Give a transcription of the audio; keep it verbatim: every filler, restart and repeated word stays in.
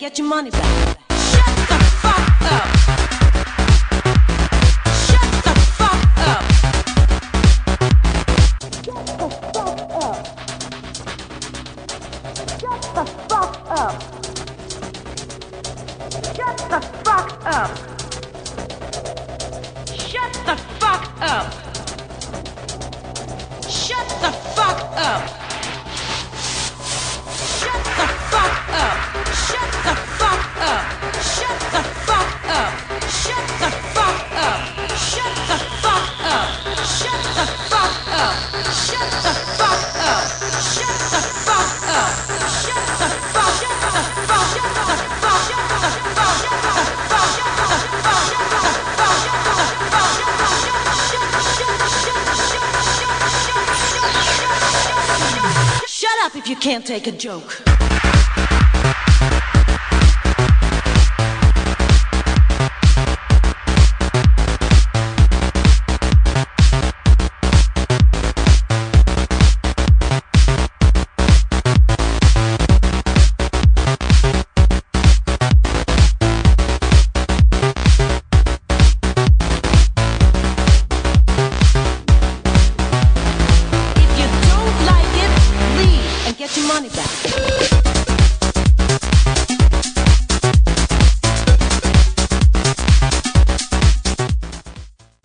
get your money back. Shut the fuck up. Shut the fuck up. Shut the fuck up. Shut the fuck up. Shut the fuck up. Shut the fuck up. Shut the fuck up. Shut the fuck up. Shut the fuck up. Shut the fuck up. Shut the fuck up. Shut the fuck up. Shut the fuck up. Shut the fuck up. Shut the fuck. Shut the fuck. Shut the fuck. Shut the fuck. Shut the fuck. Shut the fuck. Shut the fuck. Shut up if you can't take a joke. Get your money back.